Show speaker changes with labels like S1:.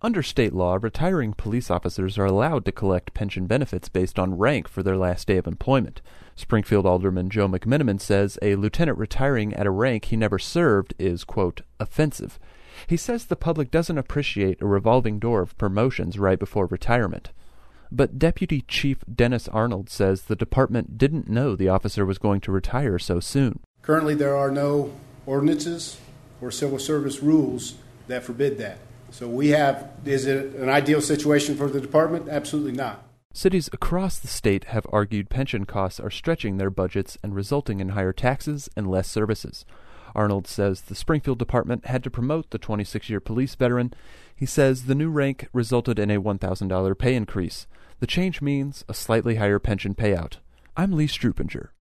S1: Under state law, retiring police officers are allowed to collect pension benefits based on rank for their last day of employment. Springfield Alderman Joe McMenamin says a lieutenant retiring at a rank he never served is, quote, offensive. He says the public doesn't appreciate a revolving door of promotions right before retirement. But Deputy Chief Dennis Arnold says the department didn't know the officer was going to retire so soon.
S2: Currently, there are no ordinances or civil service rules that forbid that. So is it an ideal situation for the department? Absolutely not.
S1: Cities across the state have argued pension costs are stretching their budgets and resulting in higher taxes and less services. Arnold says the Springfield department had to promote the 26-year police veteran. He says the new rank resulted in a $1,000 pay increase. The change means a slightly higher pension payout. I'm Lee Strupinger.